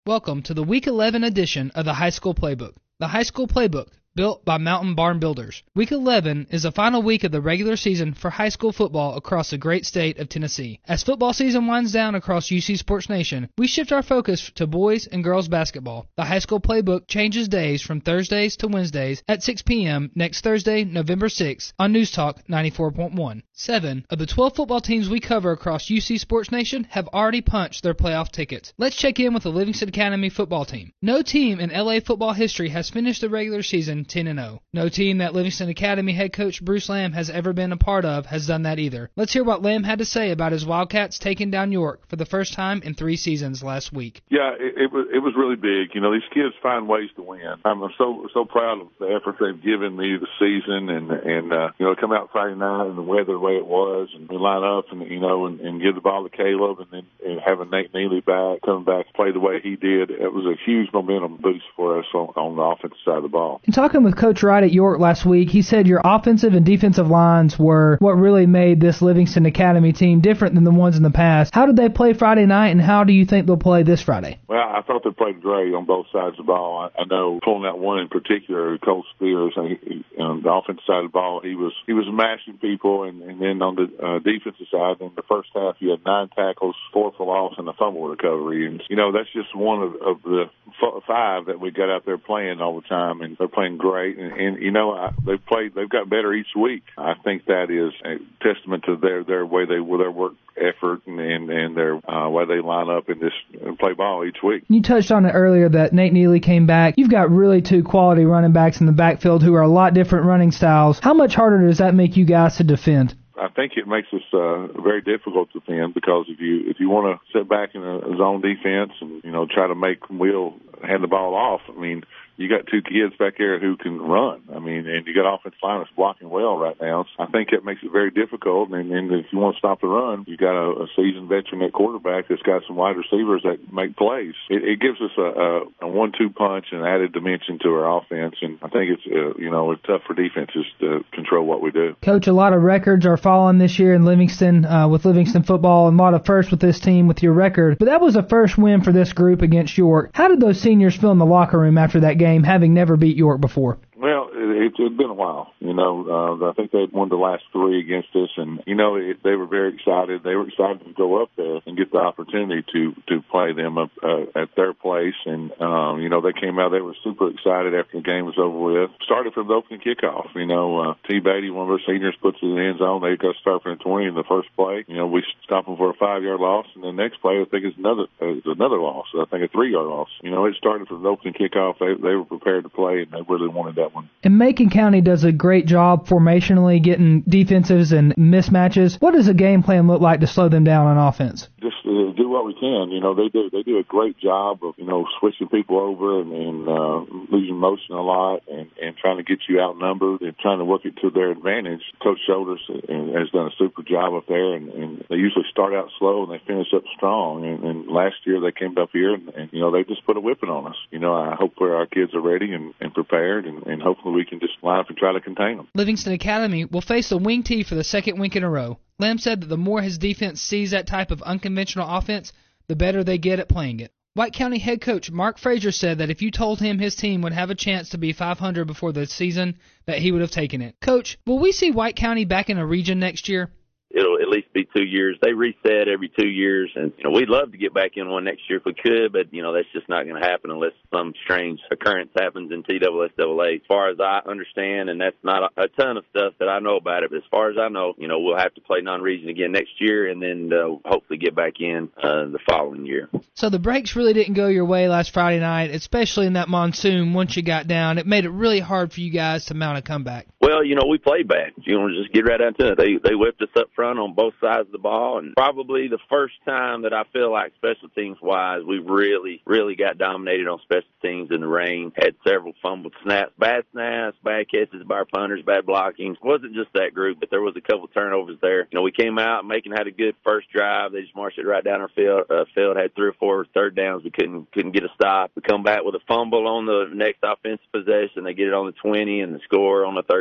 Welcome to the Week 11 edition of the High School Playbook. The High School Playbook, built by Mountain Barn Builders. Week 11 is the final week of the regular season for high school football across the great state of Tennessee. As football season winds down across UC Sports Nation, we shift our focus to boys and girls basketball. The High School Playbook changes days from Thursdays to Wednesdays at 6 p.m. next Thursday, November 6th on News Talk 94.1. 7 of the 12 football teams we cover across UC Sports Nation have already punched their playoff tickets. Let's check in with the Livingston Academy football team. No team in LA football history has finished the regular season 10-0. No team that Livingston Academy head coach Bruce Lamb has ever been a part of has done that either. Let's hear what Lamb had to say about his Wildcats taking down York for the first time in 3 seasons last week. Yeah, it was really big. You know, these kids find ways to win. I'm so proud of the effort they've given me this season, and you know, come out Friday night and the weather the way it was, and we line up and give the ball to Caleb, and having Nate Neely back, coming back to play the way he did. It was a huge momentum boost for us on the offensive side of the ball. In talking with Coach Wright at York last week, he said your offensive and defensive lines were what really made this Livingston Academy team different than the ones in the past. How did they play Friday night, and how do you think they'll play this Friday? Well, I thought they played great on both sides of the ball. I know pulling out one in particular, Cole Spears, on the offensive side of the ball, he was mashing people, and then on the defensive side, in the first half, he had 9 tackles, 4 for loss, and a fumble recovery. And you know, that's just one of the 5 that we got out there playing all the time, and they're playing great. And you know, they've got better each week. I think that is a testament to their way their work effort and their way they line up and play ball each week. You touched on it earlier that Nate Neely came back. You've got really 2 quality running backs in the backfield who are a lot different running styles. How much harder does that make you guys to defend? I think it makes us very difficult to defend, because if you want to sit back in a zone defense and try to make Will hand the ball off, I mean, you got 2 kids back there who can run. I mean, and you got offensive line that's blocking well right now. So I think it makes it very difficult. And if you want to stop the run, you got a seasoned veteran at quarterback that's got some wide receivers that make plays. It gives us a 1-2 punch and added dimension to our offense. And I think it's it's tough for defenses to control what we do. Coach, a lot of records are falling this year in Livingston with Livingston football, and a lot of firsts with this team with your record. But that was a first win for this group against York. How did those seniors feel in the locker room after that game, having never beat York before? Well, it's been a while. I think they'd won the last 3 against us, and they were very excited. They were excited to go up there and get the opportunity to play them up at their place. And they came out. They were super excited after the game was over with. Started from the opening kickoff. T. Beatty, one of our seniors, puts it in the end zone. They go start from the 20 in the first play. We stop them for a 5-yard loss, and the next play I think is another loss. I think a 3-yard loss. It started from the opening kickoff. They were prepared to play, and they really wanted that one. And Macon County does a great job formationally getting defenses and mismatches. What does a game plan look like to slow them down on offense? Just do what we can. They do a great job of switching people over and losing motion a lot and trying to get you outnumbered and trying to work it to their advantage. Coach Shoulders has done a super job up there, and they usually start out slow and they finish up strong. And last year they came up here and they just put a whipping on us. I hope our kids are ready and prepared, and hopefully we can just line up and try to contain them. Livingston Academy will face the Wing T for the 2nd week in a row. Lamb said that the more his defense sees that type of unconventional offense, the better they get at playing it. White County head coach Mark Frazier said that if you told him his team would have a chance to be 500 before the season, that he would have taken it. Coach, will we see White County back in a region next year? It'll at least be 2 years. They reset every 2 years, and we'd love to get back in one next year if we could, but that's just not going to happen unless some strange occurrence happens in TSSAA. As far as I understand, and that's not a ton of stuff that I know about it, but as far as I know, we'll have to play non-region again next year, and then hopefully get back in the following year. So the breaks really didn't go your way last Friday night, especially in that monsoon. Once you got down, it made it really hard for you guys to mount a comeback. Well, we played bad. Just get right down to it. They whipped us up front on both sides of the ball, and probably the first time that I feel like special teams wise we really got dominated on special teams in the rain. Had several fumbled snaps, bad catches by our punters, bad blocking. It wasn't just that group, but there was a couple turnovers there. We came out, Macon had a good first drive. They just marched it right down our field, had 3 or 4 third downs. We couldn't get a stop. We come back with a fumble on the next offensive possession. They get it on the 20 and the score on the 3rd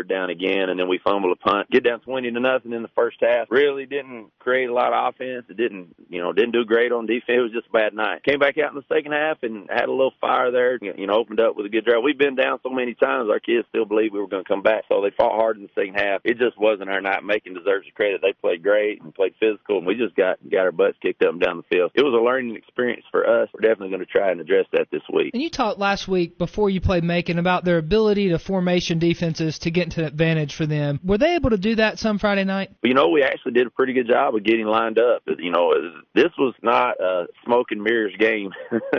down again, and then we fumble a punt, get down 20-0 in the first half. Really didn't create a lot of offense. It didn't do great on defense. It was just a bad night. Came back out in the second half and had a little fire there. Opened up with a good drive. We've been down so many times, our kids still believe we were going to come back. So they fought hard in the second half. It just wasn't our night. Macon deserves the credit. They played great and played physical, and we just got our butts kicked up and down the field. It was a learning experience for us. We're definitely going to try and address that this week. And you talked last week before you played Macon about their ability to formation defenses to get into an advantage for them. Were they able to do that some Friday night? We actually did a pretty good job of getting lined up. This was not a smoke and mirrors game.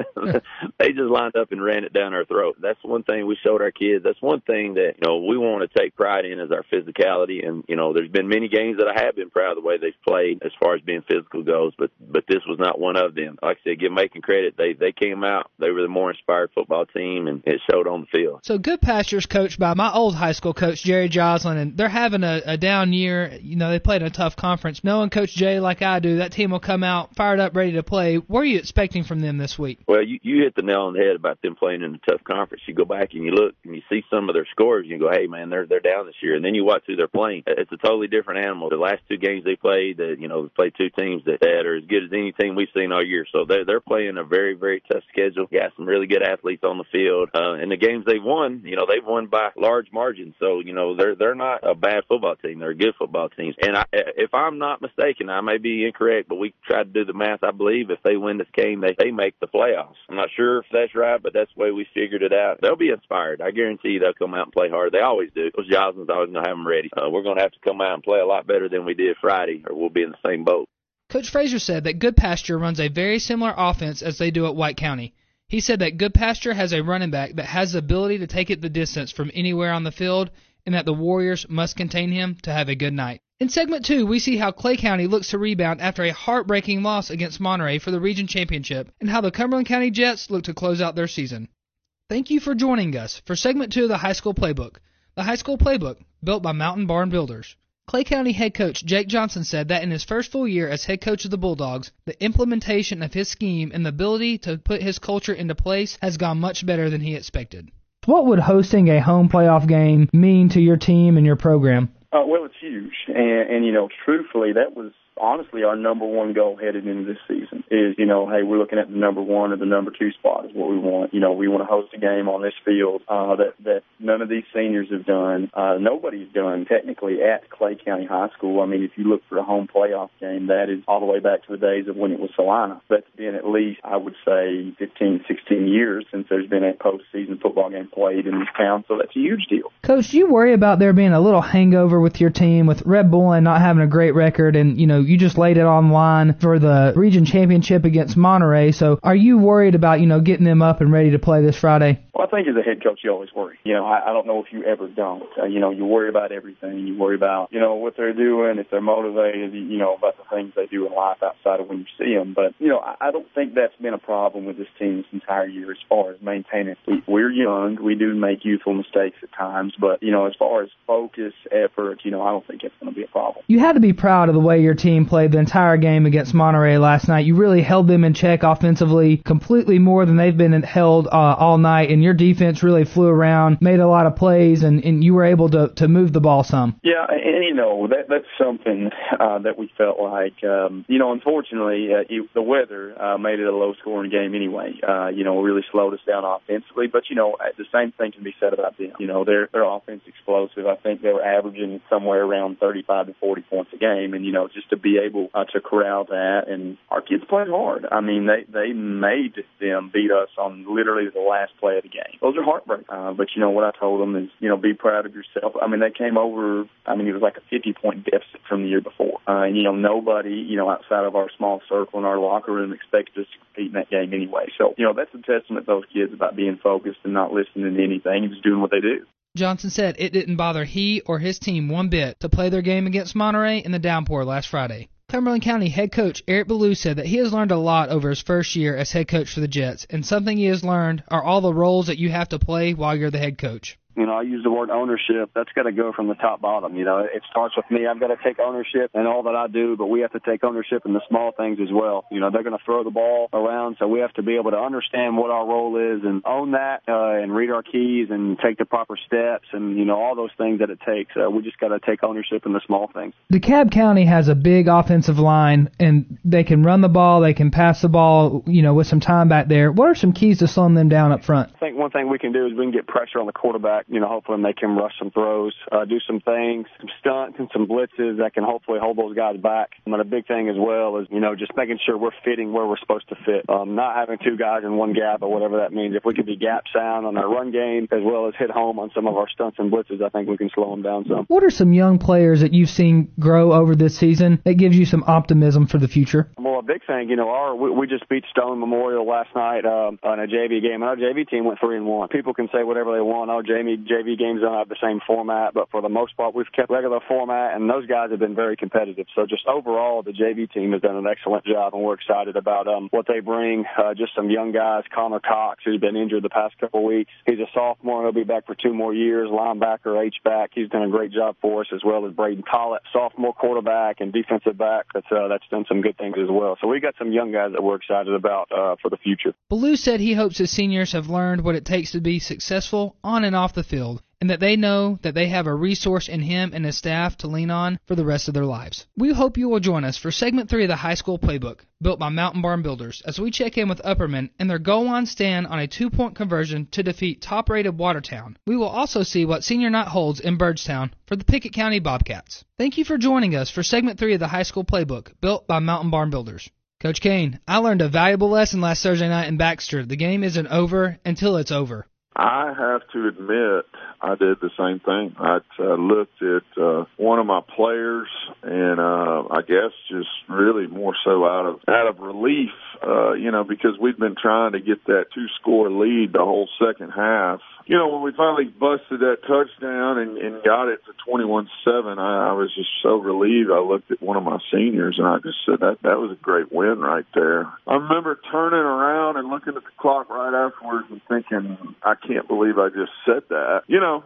They just lined up and ran it down our throat. That's one thing we showed our kids. That's one thing that, we want to take pride in is our physicality. And, there's been many games that I have been proud of the way they've played as far as being physical goes, but this was not one of them. Like I said, give Macon credit. They came out. They were the more inspired football team, and it showed on the field. So Goodpasture's coached by my old high school coach, Jerry Joslin, and they're having a down year. They played in a tough conference. Knowing Coach Jay like I do, that team will come out fired up, ready to play. What are you expecting from them this week? Well, you hit the nail on the head about them playing in a tough conference. You go back and you look and you see some of their scores, and you go, hey, man, they're down this year. And then you watch who they're playing. It's a totally different animal. The last two games they played, they played two teams that are as good as any team we've seen all year. So they're playing a very, very tough schedule. Got some really good athletes on the field. And the games they've won, they've won by large margins. So, they're not a bad football team. They're a good football team. And if I'm not mistaken, I may be incorrect, but we tried to do the math. I believe if they win this game, they make the playoffs. I'm not sure if that's right, but that's the way we figured it out. They'll be inspired. I guarantee you they'll come out and play hard. They always do. Those Joslin's always going to have them ready. We're going to have to come out and play a lot better than we did Friday, or we'll be in the same boat. Coach Frazier said that Goodpasture runs a very similar offense as they do at White County. He said that Goodpasture has a running back that has the ability to take it the distance from anywhere on the field, and that the Warriors must contain him to have a good night. In segment 2, we see how Clay County looks to rebound after a heartbreaking loss against Monterey for the region championship, and how the Cumberland County Jets look to close out their season. Thank you for joining us for segment 2 of the High School Playbook. The High School Playbook, built by Mountain Barn Builders. Clay County head coach Jake Johnson said that in his first full year as head coach of the Bulldogs, the implementation of his scheme and the ability to put his culture into place has gone much better than he expected. What would hosting a home playoff game mean to your team and your program? Well, it's huge. And truthfully, that was honestly our number one goal headed into this season is, hey, we're looking at the number 1 or the number 2 spot is what we want. We want to host a game on this field that none of these seniors have done. Nobody's done technically at Clay County High School. I mean, if you look for a home playoff game, that is all the way back to the days of when it was Salina. That's been at least, I would say, 15, 16 years since there's been a postseason football game played in this town. So that's a huge deal. Coach, do you worry about there being a little hangover with your team, with Red Bull and not having a great record, and, you just laid it on line for the region championship against Monterey, so are you worried about, getting them up and ready to play this Friday? Well, I think as a head coach, you always worry. I don't know if you ever don't. You worry about everything. You worry about, what they're doing, if they're motivated, about the things they do in life outside of when you see them. But, I don't think that's been a problem with this team this entire year as far as maintaining. We're young. We do make youthful mistakes at times. But, as far as focus, effort, I don't think it's going to be a problem. You had to be proud of the way your team played the entire game against Monterey last night. You really held them in check offensively, completely more than they've been held all night, and your defense really flew around, made a lot of plays, and you were able to move the ball some. Yeah, and that's something that we felt like, unfortunately, the weather made it a low-scoring game anyway. Really slowed us down offensively, but, the same thing can be said about them. Their offense explosive. I think they were averaging somewhere around 35 to 40 points a game, and, just to be able to corral that, and our kids played hard. I mean, they made them beat us on literally the last play of the game. Those are heartbreak. But what I told them is, be proud of yourself. I mean, they came over, it was like a 50-point deficit from the year before. And, nobody, outside of our small circle in our locker room expected us to compete in that game anyway. So, that's a testament to those kids about being focused and not listening to anything and just doing what they do. Johnson said it didn't bother he or his team one bit to play their game against Monterey in the downpour last Friday. Cumberland County head coach Eric Ballou said that he has learned a lot over his first year as head coach for the Jets, and something he has learned are all the roles that you have to play while you're the head coach. I use the word ownership. That's got to go from the top bottom. It starts with me. I've got to take ownership in all that I do, but we have to take ownership in the small things as well. They're going to throw the ball around, so we have to be able to understand what our role is and own that and read our keys and take the proper steps and, all those things that it takes. We just got to take ownership in the small things. DeKalb County has a big offensive line, and they can run the ball, they can pass the ball, with some time back there. What are some keys to slowing them down up front? I think one thing we can do is we can get pressure on the quarterback, hopefully make him rush some throws, do some things, some stunts and some blitzes that can hopefully hold those guys back. And a big thing as well is, just making sure we're fitting where we're supposed to fit, not having two guys in one gap or whatever that means. If we can be gap sound on our run game as well as hit home on some of our stunts and blitzes, I think we can slow them down some. What are some young players that you've seen grow over this season that gives you some optimism for the future? Well, a big thing, we just beat Stone Memorial last night on a JV game, and our JV team went 3-1. People can say whatever they want. JV games don't have the same format, but for the most part, we've kept regular format, and those guys have been very competitive. So just overall, the JV team has done an excellent job, and we're excited about what they bring. Just some young guys, Connor Cox, who's been injured the past couple of weeks. He's a sophomore. He'll be back for 2 more years. Linebacker, H-back. He's done a great job for us, as well as Braden Collett, sophomore quarterback and defensive back. That's done some good things as well. So we got some young guys that we're excited about for the future. Ballou said he hopes his seniors have learned what it takes to be successful on and off the field, and that they know that they have a resource in him and his staff to lean on for the rest of their lives. We hope you will join us for Segment 3 of the High School Playbook, built by Mountain Barn Builders, as we check in with Upperman and their goal-line stand on a 2-point conversion to defeat top-rated Watertown. We will also see what senior night holds in Byrdstown for the Pickett County Bobcats. Thank you for joining us for Segment 3 of the High School Playbook, built by Mountain Barn Builders. Coach Kane, I learned a valuable lesson last Thursday night in Baxter. The game isn't over until it's over. I have to admit, I did the same thing. I looked at one of my players, and I guess just really more so out of relief, because we'd been trying to get that 2-score lead the whole second half. When we finally busted that touchdown and got it to 21-7, I was just so relieved. I looked at one of my seniors, and I just said, that was a great win right there. I remember turning around and looking at the clock right afterwards and thinking, I can't believe I just said that.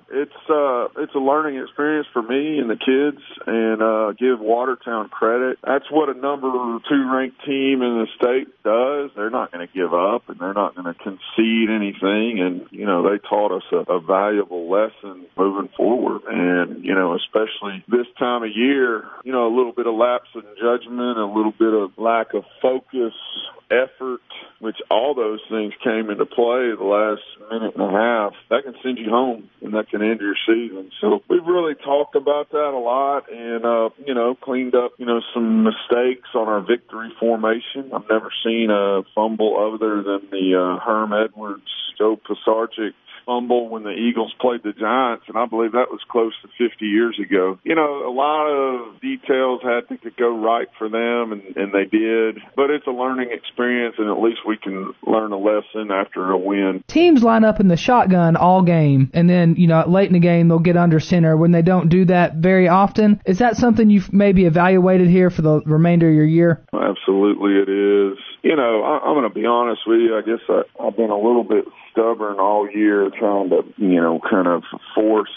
It's a learning experience for me and the kids, and give Watertown credit. That's what a number 2 ranked team in the state does. They're not going to give up, and they're not going to concede anything, and, they taught us a valuable lesson moving forward. And, especially this time of year, a little bit of lapse in judgment, a little bit of lack of focus, effort, which all those things came into play the last minute and a half, that can send you home and that can end your season. So we've really talked about that a lot and, cleaned up, some mistakes on our victory formation. I've never seen a fumble other than the Herm Edwards, Joe Pisarcik fumble when the Eagles played the Giants, and I believe that was close to 50 years ago. A lot of details had to go right for them, and they did. But it's a learning experience, and at least we can learn a lesson after a win. Teams line up in the shotgun all game, and then, late in the game they'll get under center when they don't do that very often. Is that something you've maybe evaluated here for the remainder of your year? Absolutely it is. I'm going to be honest with you. I guess I've been a little bit stubborn all year trying to, kind of force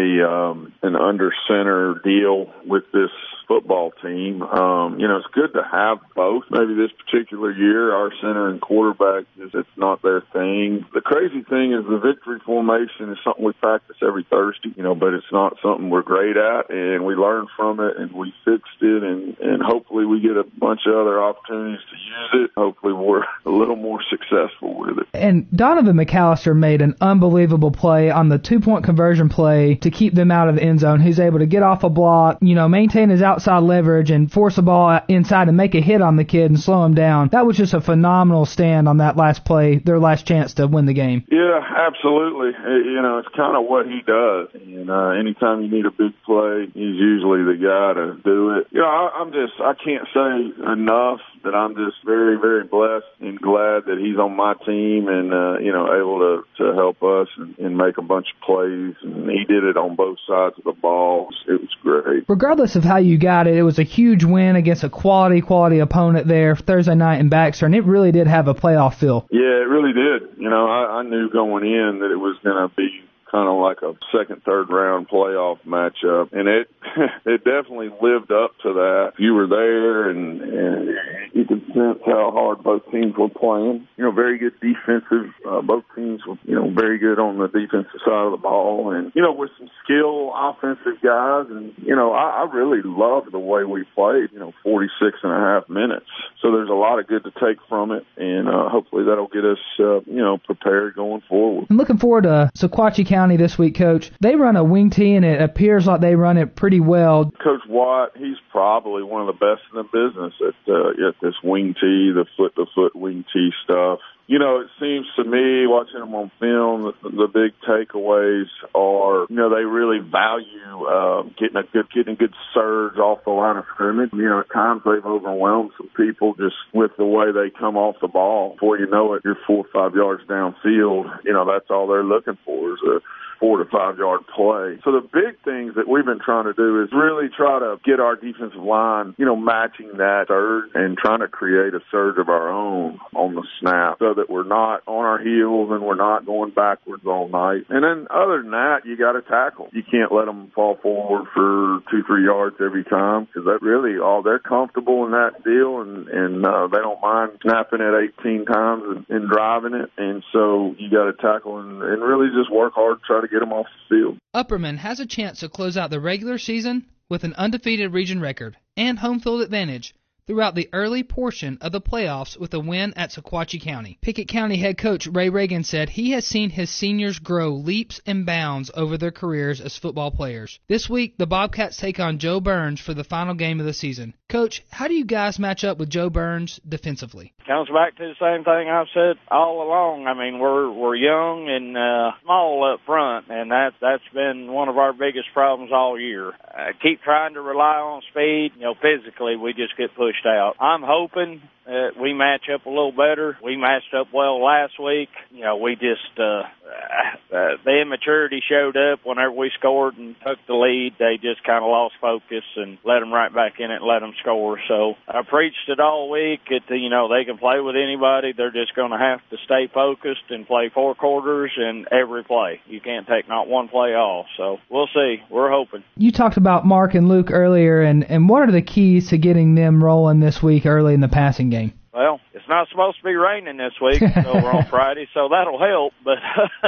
an under center deal with this football team. It's good to have both. Maybe this particular year, our center and quarterback, it's not their thing. The crazy thing is the victory formation is something we practice every Thursday, but it's not something we're great at, and we learned from it, and we fixed it, and hopefully we get a bunch of other opportunities to use it. Hopefully we're a little more successful with it. And Donovan McAllister made an unbelievable play on the 2-point conversion play to keep them out of the end zone. He's able to get off a block, maintain his outside leverage and force the ball inside and make a hit on the kid and slow him down. That was just a phenomenal stand on that last play, their last chance to win the game. Yeah, absolutely. It's kind of what he does. And anytime you need a big play, he's usually the guy to do it. I can't say enough that I'm just very, very blessed and glad that he's on my team and, able to help us and make a bunch of plays. And he did it on both sides of the ball. It was great. Regardless of how you got it was a huge win against a quality opponent there Thursday night in Baxter, and it really did have a playoff feel. Yeah, it really did. I knew going in that it was going to be kind of like a second, third round playoff matchup. And it definitely lived up to that. You were there and you could sense how hard both teams were playing. Very good defensive. Both teams were, very good on the defensive side of the ball. And, with some skill offensive guys. And, I really loved the way we played, 46 and a half minutes. So there's a lot of good to take from it. And hopefully that'll get us, prepared going forward. I'm looking forward to Sequatchie County this week, Coach. They run a wing tee, and it appears like they run it pretty well. Coach Watt, he's probably one of the best in the business at this wing tee, the foot-to-foot wing tee stuff. It seems to me, watching them on film, the big takeaways are, they really value getting a good surge off the line of scrimmage. At times they've overwhelmed some people just with the way they come off the ball. Before you know it, you're 4 or 5 yards downfield. That's all they're looking for is a 4 to 5 yard play. So the big things that we've been trying to do is really try to get our defensive line, matching that surge and trying to create a surge of our own on the snap so that we're not on our heels and we're not going backwards all night. And then other than that, you got to tackle. You can't let them fall forward for 2-3 yards every time because that really they're comfortable in that deal and they don't mind snapping it 18 times and driving it. And so you got to tackle and really just work hard to try to get them off the field. Upperman has a chance to close out the regular season with an undefeated region record and home field advantage throughout the early portion of the playoffs with a win at Sequatchie County. Pickett County head coach Ray Reagan said he has seen his seniors grow leaps and bounds over their careers as football players. This week, the Bobcats take on Joe Burns for the final game of the season. Coach, how do you guys match up with Joe Burns defensively? Comes back to the same thing I've said all along. I mean, we're young and small up front, and that's been one of our biggest problems all year. Keep trying to rely on speed. Physically, we just get pushed out. I'm hoping we match up a little better. We matched up well last week. We just the immaturity showed up whenever we scored and took the lead. They just kind of lost focus and let them right back in it and let them score. So I preached it all week. They can play with anybody. They're just going to have to stay focused and play 4 quarters and every play. You can't take not one play off. So we'll see. We're hoping. You talked about Mark and Luke earlier, and what are the keys to getting them rolling this week early in the passing game? Well, it's not supposed to be raining this week over on Friday, so that'll help. But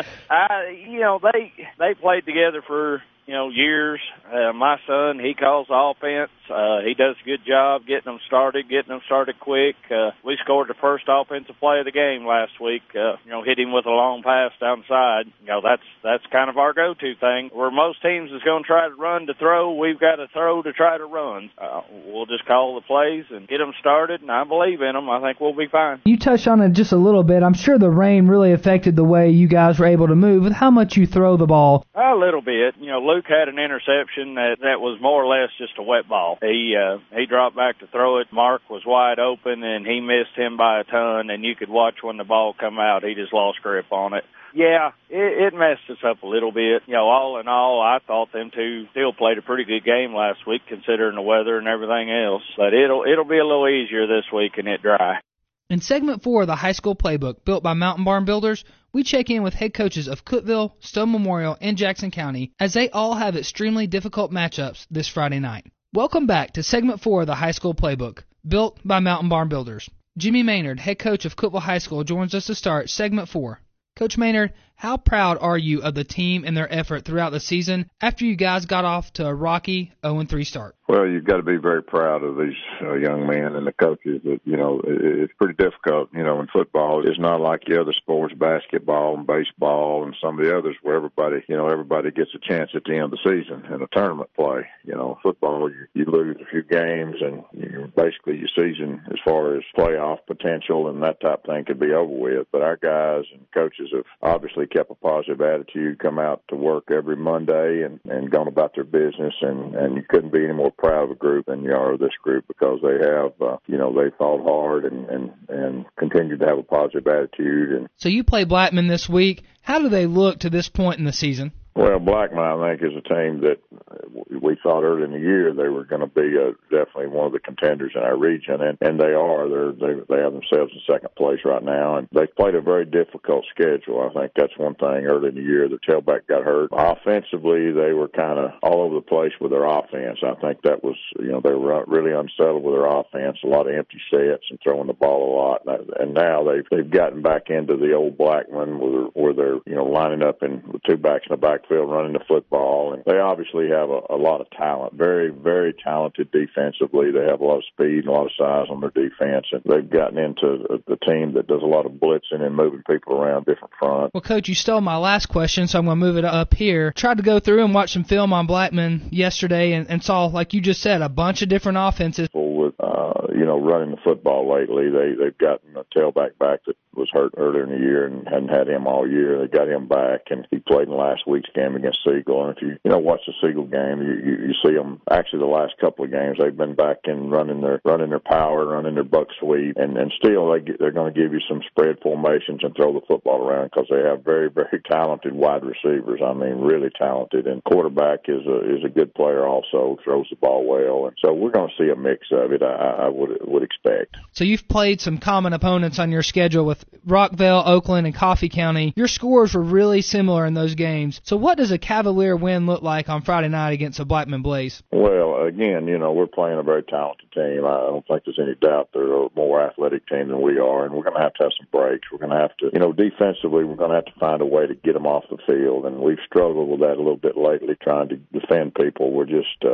they played together for years. My son, he calls the offense. He does a good job getting them started quick. We scored the first offensive play of the game last week. Hit him with a long pass down the side. That's kind of our go-to thing. Where most teams is going to try to run to throw, we've got to throw to try to run. We'll just call the plays and get them started, and I believe in them. I think we'll be fine. You touched on it just a little bit. I'm sure the rain really affected the way you guys were able to move with how much you throw the ball. A little bit. Luke had an interception that was more or less just a wet ball. He dropped back to throw it. Mark was wide open, and he missed him by a ton, and you could watch when the ball come out. He just lost grip on it. Yeah, it messed us up a little bit. All in all, I thought them two still played a pretty good game last week, considering the weather and everything else. But it'll be a little easier this week and it dry. In segment 4 of the high school playbook built by Mountain Barn Builders, we check in with head coaches of Cookeville, Stone Memorial, and Jackson County as they all have extremely difficult matchups this Friday night. Welcome back to segment 4 of the high school playbook built by Mountain Barn Builders. Jimmy Maynard, head coach of Cookeville High School, joins us to start segment 4. Coach Maynard, how proud are you of the team and their effort throughout the season after you guys got off to a rocky 0-3 start? Well, you've got to be very proud of these young men and the coaches. That it's pretty difficult. In football, it's not like the other sports, basketball and baseball and some of the others, where everybody gets a chance at the end of the season in a tournament play. Football, you lose a few games, and basically your season, as far as playoff potential and that type of thing, could be over with. But our guys and coaches have obviously kept a positive attitude, come out to work every Monday and gone about their business, and you couldn't be any more proud of a group than you are of this group, because they have, they fought hard and continued to have a positive attitude. And so you play Blackman this week. How do they look to this point in the season? Well, Blackman, I think, is a team that we thought early in the year they were going to be definitely one of the contenders in our region, and they are. They have themselves in second place right now, and they played a very difficult schedule. I think that's one thing early in the year. The tailback got hurt. Offensively, they were kind of all over the place with their offense. I think that was, they were really unsettled with their offense, a lot of empty sets and throwing the ball a lot. And now they've gotten back into the old Blackman where they're, lining up in the two backs in the backfield running the football. And they obviously have a lot of talent, very, very talented defensively. They have a lot of speed and a lot of size on their defense. And they've gotten into the team that does a lot of blitzing and moving people around different fronts. Well, Coach, you stole my last question, so I'm going to move it up here. Tried to go through and watch some film on Blackman yesterday and saw, like you just said, a bunch of different offenses. With, running the football lately, they've gotten a tailback back that was hurt earlier in the year and hadn't had him all year. They got him back, and he played in last week's game against Siegel. And if you watch the Siegel game, you see them. Actually, the last couple of games, they've been back in running their power, running their buck sweep, and still they're going to give you some spread formations and throw the football around because they have very, very talented wide receivers. I mean, really talented. And quarterback is a good player also, throws the ball well. And so we're going to see a mix of it. I would expect. So you've played some common opponents on your schedule with Rockville, Oakland, and Coffee County. Your scores were really similar in those games. So what does a Cavalier win look like on Friday night against the Blackman Blaze? Well, again, we're playing a very talented team. I don't think there's any doubt they're a more athletic team than we are, and we're going to have some breaks. We're going to have to, defensively, we're going to have to find a way to get them off the field, and we've struggled with that a little bit lately, trying to defend people. We're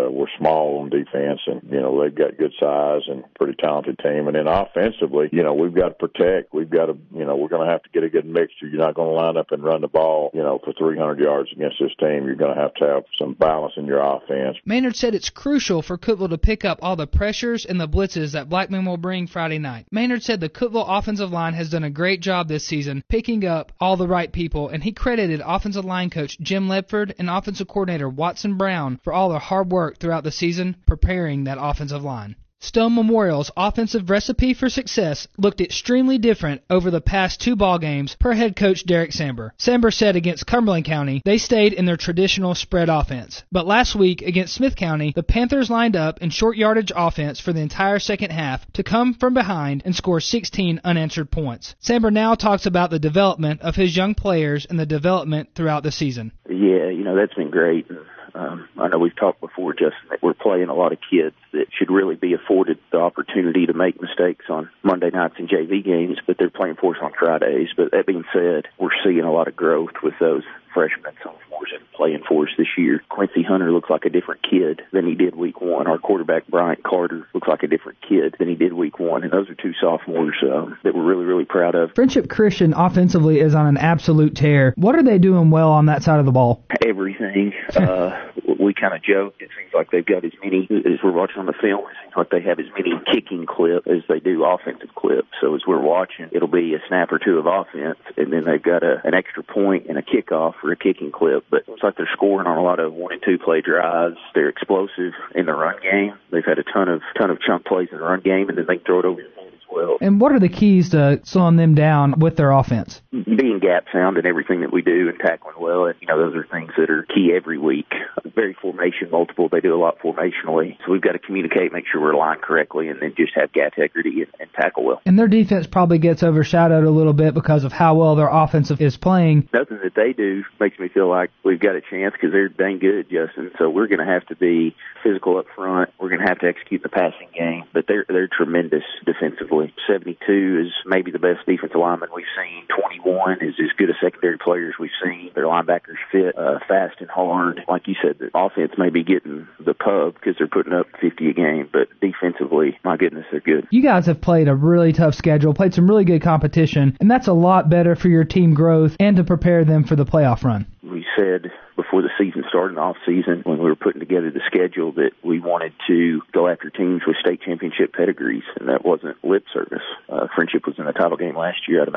small on defense, and, they've got good size and pretty talented team. And then offensively, we've got to protect. We've got to, we're going to have to get a good mixture. You're not going to line up and run the ball, for 300 yards against this team. You're going to have some balance in your offense. Maynard said it's crucial for Cookeville to pick up all the pressures and the blitzes that Blackman will bring Friday night. Maynard said the Cookeville offensive line has done a great job this season picking up all the right people, and he credited offensive line coach Jim Ledford and offensive coordinator Watson Brown for all their hard work throughout the season preparing that offensive line. Stone Memorial's offensive recipe for success looked extremely different over the past two ball games per head coach Derek Samber. Samber said against Cumberland County, they stayed in their traditional spread offense. But last week against Smith County, the Panthers lined up in short yardage offense for the entire second half to come from behind and score 16 unanswered points. Samber now talks about the development of his young players and the development throughout the season. Yeah, that's been great. I know we've talked before, Justin, that we're playing a lot of kids that should really be afforded the opportunity to make mistakes on Monday nights in JV games, but they're playing for us on Fridays. But that being said, we're seeing a lot of growth with those freshmen and sophomores that are playing for us this year. Quincy Hunter looks like a different kid than he did week one. Our quarterback, Bryant Carter, looks like a different kid than he did week one. And those are two sophomores that we're really, really proud of. Friendship Christian offensively is on an absolute tear. What are they doing well on that side of the ball? Everything. We kind of joked. It seems like they've got as many, as we're watching on the film, it seems like they have as many kicking clips as they do offensive clips. So as we're watching, it'll be a snap or two of offense, and then they've got an extra point and a kickoff for a kicking clip. But it looks like they're scoring on a lot of 1 and 2 play drives. They're explosive in the run game. They've had a ton of chunk plays in the run game, and then they can throw it over your head as well. And what are the keys to slowing them down with their offense? Being gap sound in everything that we do and tackling well, and those are things that are key every week. Very formation multiple. They do a lot formationally, so we've got to communicate, make sure we're aligned correctly, and then just have gap integrity and tackle well. And their defense probably gets overshadowed a little bit because of how well their offensive is playing. Nothing that they do makes me feel like we've got a chance because they're dang good, Justin. So we're going to have to be physical up front. We're going to have to execute the passing game, but they're tremendous defensively. 72 is maybe the best defensive lineman we've seen. 21 is as good a secondary player as we've seen. Their linebackers fit fast and hard. Like you said, the offense may be getting the pub because they're putting up 50 a game, but defensively, my goodness, they're good. You guys have played a really tough schedule, played some really good competition, and that's a lot better for your team growth and to prepare them for the playoff run. We said before the season started, in the off-season, when we were putting together the schedule, that we wanted to go after teams with state championship pedigrees, and that wasn't lip service. Friendship was in the title game last year. I'd imagine they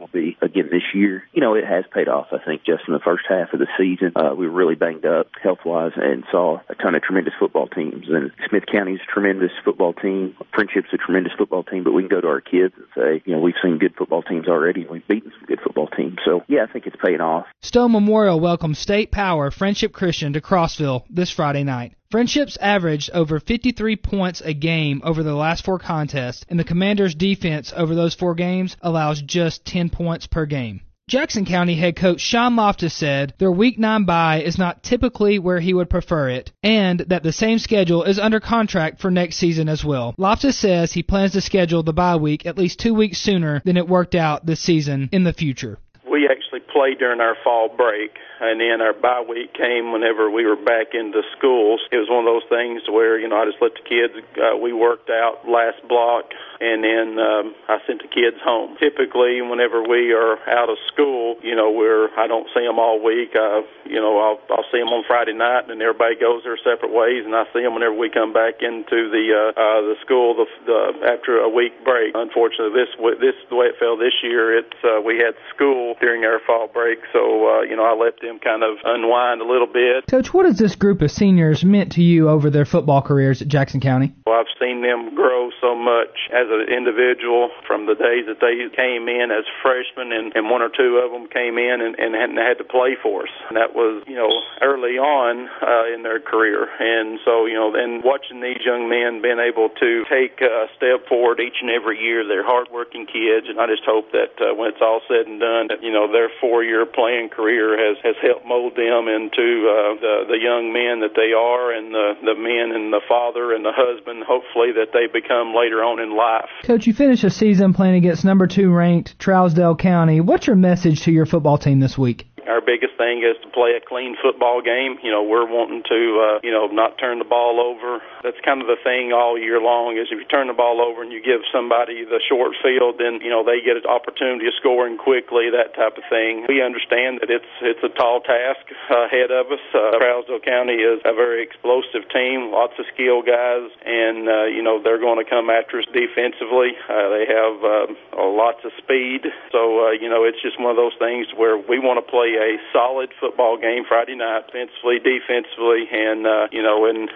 will be again this year. You know, it has paid off, I think, just in the first half of the season. We were really banged up health-wise and saw a ton of tremendous football teams. And Smith County's a tremendous football team. Friendship's a tremendous football team, but we can go to our kids and say, you know, we've seen good football teams already, and we've beaten some good football teams. So, yeah, I think it's paying off. Stone Memorial welcomes State Power Friendship Christian to Crossville this Friday night. Friendship's averaged over 53 points a game over the last 4 contests, and the Commanders' defense over those 4 games allows just 10 points per game. Jackson County head coach Sean Loftus said their Week 9 bye is not typically where he would prefer it, and that the same schedule is under contract for next season as well. Loftus says he plans to schedule the bye week at least 2 weeks sooner than it worked out this season in the future. We actually played during our fall break, and then our bye week came whenever we were back into schools. It was one of those things where, you know, I just let the kids, we worked out last block, and then I sent the kids home. Typically, whenever we are out of school, you know, I don't see them all week. You know, I'll see them on Friday night, and then everybody goes their separate ways, and I see them whenever we come back into the school after a week break. Unfortunately, this the way it fell this year. We had school during our fall break, so you know, I let them kind of unwind a little bit. Coach, what has this group of seniors meant to you over their football careers at Jackson County? Well, I've seen them grow so much as an individual from the days that they came in as freshmen, and 1 or 2 of them came in and had to play for us. And that was, you know, early on in their career. And so, you know, and watching these young men being able to take a step forward each and every year, they're hardworking kids, and I just hope that when it's all said and done, that, you know, their 4-year playing career has helped mold them into the young men that they are, and the men and the father and the husband, hopefully, that they become later on in life. Coach, you finished the season playing against number 2 ranked Trousdale County. What's your message to your football team this week? Our biggest thing is to play a clean football game. You know, we're wanting to, you know, not turn the ball over. That's kind of the thing all year long, is if you turn the ball over and you give somebody the short field, then, you know, they get an opportunity of scoring quickly, that type of thing. We understand that it's a tall task ahead of us. Trousdale County is a very explosive team, lots of skill guys, and, you know, they're going to come after us defensively. They have lots of speed. So, you know, it's just one of those things where we want to play a solid football game Friday night, offensively, defensively, and you know, and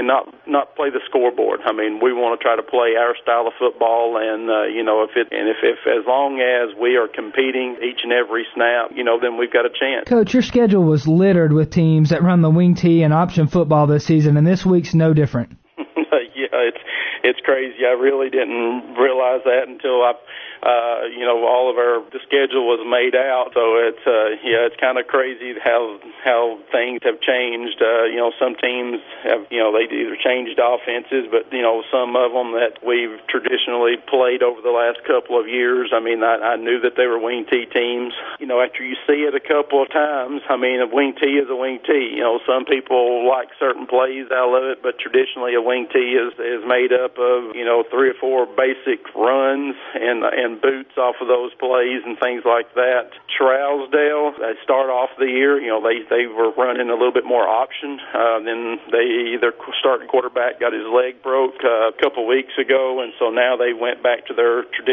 not play the scoreboard. I mean, we want to try to play our style of football, and you know, if as long as we are competing each and every snap, you know, then we've got a chance. Coach, your schedule was littered with teams that run the wing tee and option football this season, and this week's no different. Yeah, it's crazy. I really didn't realize that until you know, all of the schedule was made out. So it's kind of crazy how things have changed. You know, some teams have, you know, they either changed offenses, but, you know, some of them that we've traditionally played over the last couple of years, I mean, I knew that they were wing tee teams. You know, after you see it a couple of times, I mean, a wing tee is a wing tee. You know, some people like certain plays out of it, but traditionally a wing tee is made up of, you know, 3 or 4 basic runs and boots off of those plays and things like that. Trousdale, they start off the year, you know, they were running a little bit more option. Then either starting quarterback got his leg broke a couple weeks ago, and so now they went back to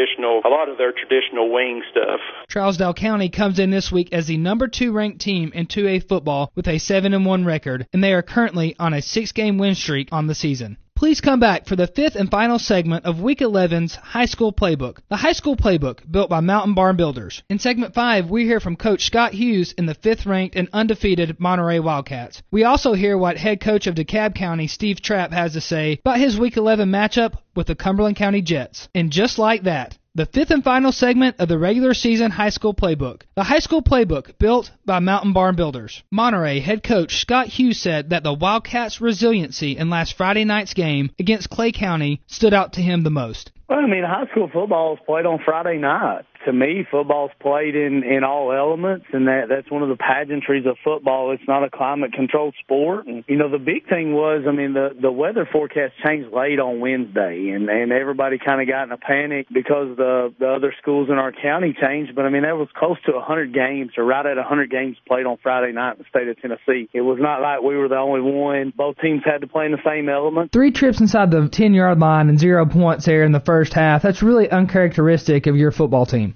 a lot of their traditional wing stuff. Trousdale County comes in this week as the number 2 ranked team in 2A football with a 7-1 record, and they are currently on a 6-game win streak on the season. Please come back for the 5th and final segment of Week 11's High School Playbook. The High School Playbook, built by Mountain Barn Builders. In segment 5, we hear from Coach Scott Hughes in the 5th-ranked and undefeated Monterey Wildcats. We also hear what head coach of DeKalb County, Steve Trapp, has to say about his Week 11 matchup with the Cumberland County Jets. And just like that, the 5th and final segment of the regular season High School Playbook. The High School Playbook, built by Mountain Barn Builders. Monterey head coach Scott Hughes said that the Wildcats' resiliency in last Friday night's game against Clay County stood out to him the most. Well, I mean, high school football is played on Friday night. To me, football's played in all elements, and that's one of the pageantries of football. It's not a climate-controlled sport. And, you know, the big thing was, I mean, the weather forecast changed late on Wednesday, and everybody kind of got in a panic because the other schools in our county changed. But, I mean, there was close to 100 games, or right at 100 games played on Friday night in the state of Tennessee. It was not like we were the only one. Both teams had to play in the same element. 3 trips inside the 10-yard line and 0 points there in the first half. That's really uncharacteristic of your football team.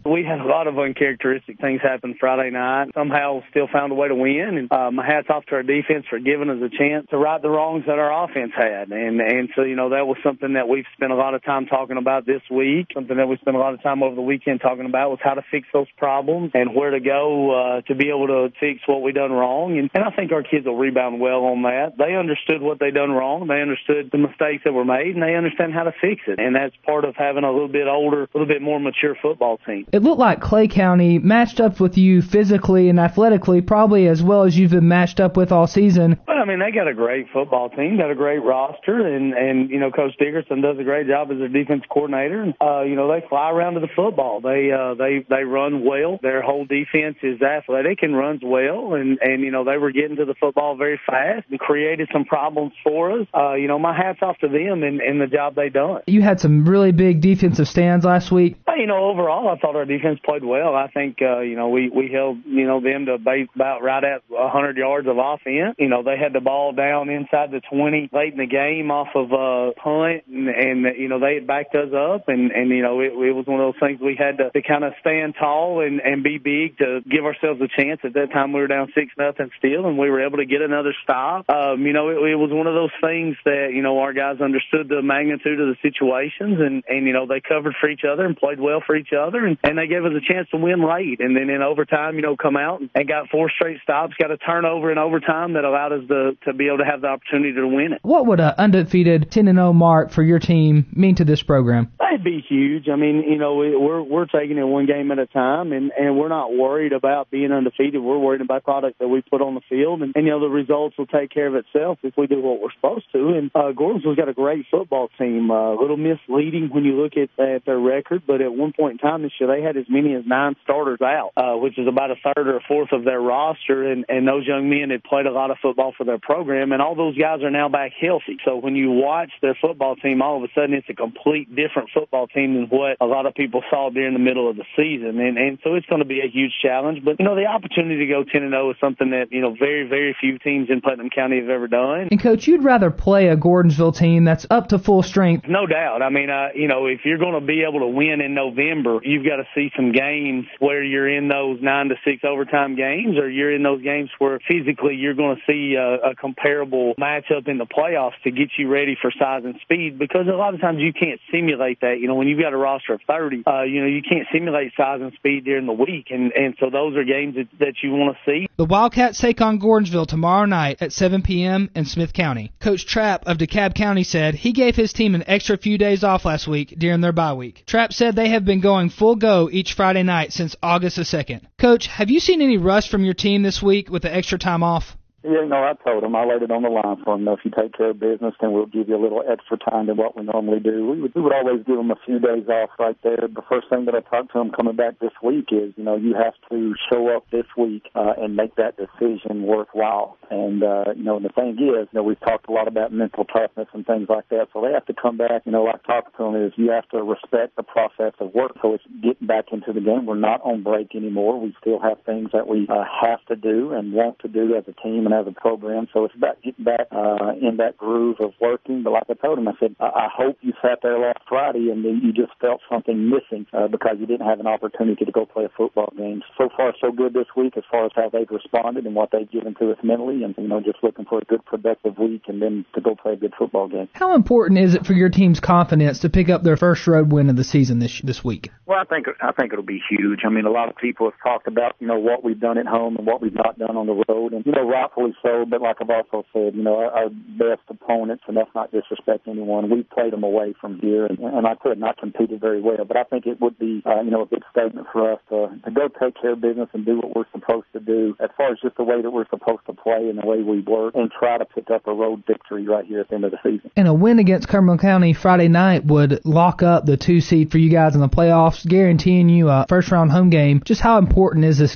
We had a lot of uncharacteristic things happen Friday night. Somehow still found a way to win. And my hat's off to our defense for giving us a chance to right the wrongs that our offense had. And so, that was something that we've spent a lot of time talking about this week. Something that we spent a lot of time over the weekend talking about was how to fix those problems and where to go to be able to fix what we done wrong. And I think our kids will rebound well on that. They understood what they done wrong. They understood the mistakes that were made, and they understand how to fix it. And that's part of having a little bit older, a little bit more mature football team. It looked like Clay County matched up with you physically and athletically probably as well as you've been matched up with all season. Well, they got a great football team, got a great roster, and Coach Dickerson does a great job as their defense coordinator. And, they fly around to the football. They run well. Their whole defense is athletic and runs well, and they were getting to the football very fast and created some problems for us. My hat's off to them and the job they done. You had some really big defensive stands last week. Overall, I thought our defense played well. I think, we held, them to about right at 100 yards of offense. They had the ball down inside the 20 late in the game off of a punt, and they had backed us up, and it was one of those things we had to kind of stand tall and be big to give ourselves a chance. At that time, we were down 6-0 still, and we were able to get another stop. It was one of those things that, our guys understood the magnitude of the situations, and they covered for each other and played well for each other, and they gave us a chance to win late. And then in overtime, come out and got 4 straight stops, got a turnover in overtime that allowed us to be able to have the opportunity to win it. What would an undefeated 10-0 mark for your team mean to this program? It'd be huge. We're taking it one game at a time, and we're not worried about being undefeated. We're worried about the product that we put on the field, and the results will take care of itself if we do what we're supposed to. And Gordonsville's got a great football team. A little misleading when you look at their record, but at one point in time this year, they had as many as 9 starters out, which is about a third or a fourth of their roster, and those young men had played a lot of football for their program, and all those guys are now back healthy. So when you watch their football team, all of a sudden it's a complete different football team than what a lot of people saw during the middle of the season, and so it's going to be a huge challenge. But, the opportunity to go 10-0 is something that, very, very few teams in Putnam County have ever done. And, Coach, you'd rather play a Gordonsville team that's up to full strength? No doubt. If you're going to be able to win in November, you've got to see some games where you're in those 9-6 overtime games, or you're in those games where physically you're going to see a comparable matchup in the playoffs to get you ready for size and speed, because a lot of times you can't simulate that. When you've got a roster of 30, you can't simulate size and speed during the week, and so those are games that you want to see. The Wildcats take on Gordonsville tomorrow night at 7 p.m. in Smith County. Coach Trapp of DeKalb County said he gave his team an extra few days off last week during their bye week. Trapp said they have been going full go each Friday night since August the 2nd. Coach, have you seen any rust from your team this week with the extra time off? Yeah, I told him. I laid it on the line for him. If you take care of business, then we'll give you a little extra time than what we normally do. We would always give him a few days off right there. The first thing that I talked to him coming back this week is, you have to show up this week and make that decision worthwhile. And, the thing is, we've talked a lot about mental toughness and things like that. So they have to come back. Like talking to him is you have to respect the process of work. So it's getting back into the game. We're not on break anymore. We still have things that we have to do and want to do as a team and as a program. So it's about getting back in that groove of working. But like I told him, I said, I hope you sat there last Friday and then you just felt something missing because you didn't have an opportunity to go play a football game. So far, so good this week as far as how they've responded and what they've given to us mentally, and just looking for a good, productive week and then to go play a good football game. How important is it for your team's confidence to pick up their first road win of the season this week? Well, I think it'll be huge. A lot of people have talked about what we've done at home and what we've not done on the road, and rightfully so. But like I've also said, our best opponents, and that's not disrespect anyone, we played them away from here, and I could not competed very well. But I think it would be a big statement for us to go take care of business and do what we're supposed to do as far as just the way that we're supposed to play and the way we work, and try to pick up a road victory right here at the end of the season. And a win against Cumberland County Friday night would lock up the 2 seed for you guys in the playoffs, guaranteeing you a first-round home game. Just how important is this game?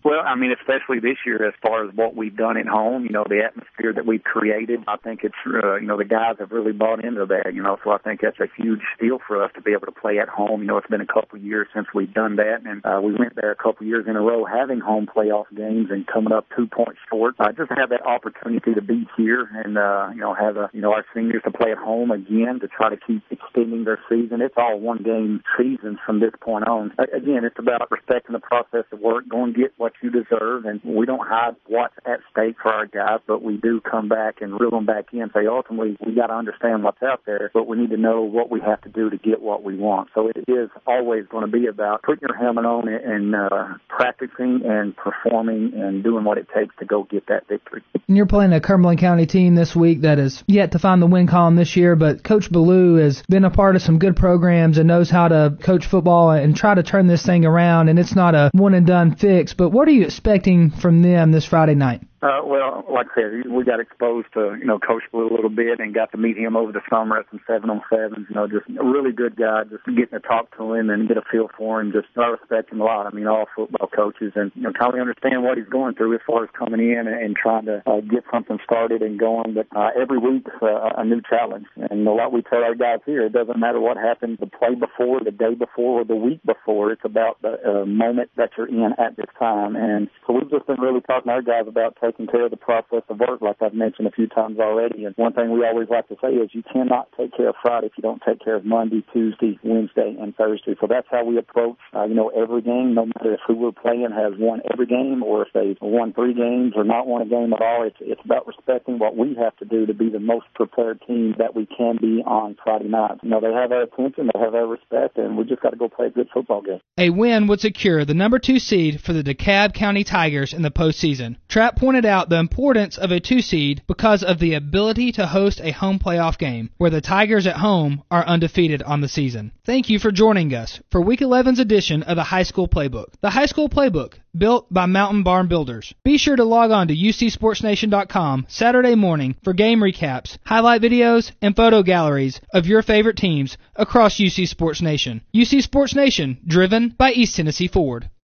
Well, I mean, especially this year as far as what we've done at home, the atmosphere that we've created, I think it's, the guys have really bought into that, so I think that's a huge deal for us to be able to play at home. It's been a couple of years since we've done that, and we went there a couple of years in a row having home playoff games and coming up 2 points short. Just to have that opportunity to be here and, have, our seniors to play at home again to try to keep extending their season. It's all one-game seasons from this point on. Again, it's about respecting the process of work, go and get what you deserve, and we don't hide what's at stake for our guys, but we do come back and reel them back in and say, ultimately, we got to understand what's out there, but we need to know what we have to do to get what we want. So it is always going to be about putting your helmet on and practicing and performing and doing what it takes to go get that victory. And you're playing a Cumberland County team this week that is yet to find the win column this year, but Coach Ballou has been a part of some good programs and knows how to coach football and try to turn this thing around, and it's not a one-and-done fix. But what are you expecting from them this Friday night? Well, like I said, we got exposed to, Coach Blue a little bit and got to meet him over the summer at some 7-on-7s, just a really good guy, just getting to talk to him and get a feel for him. Just, I respect him a lot. I mean, all football coaches and, totally understand what he's going through as far as coming in and trying to get something started and going. But every week's a new challenge. And what we tell our guys here, it doesn't matter what happened the play before, the day before, or the week before. It's about the moment that you're in at this time. And so we've just been really talking to our guys about taking care of the process of work, like I've mentioned a few times already. And one thing we always like to say is you cannot take care of Friday if you don't take care of Monday, Tuesday, Wednesday, and Thursday. So that's how we approach, every game, no matter if who we're playing has won every game or if they've won 3 games or not won a game at all. It's about respecting what we have to do to be the most prepared team that we can be on Friday night. They have our attention, they have our respect, and we just got to go play a good football game. A win would secure the number 2 seed for the DeKalb County Tigers in the postseason. Trapp pointed out the importance of a 2 seed because of the ability to host a home playoff game, where the Tigers at home are undefeated on the season. Thank you for joining us for Week 11's edition of the High School Playbook. The High School Playbook, built by Mountain Barn Builders. Be sure to log on to UCSportsNation.com Saturday morning for game recaps, highlight videos, and photo galleries of your favorite teams across UC Sports Nation. UC Sports Nation, driven by East Tennessee Ford.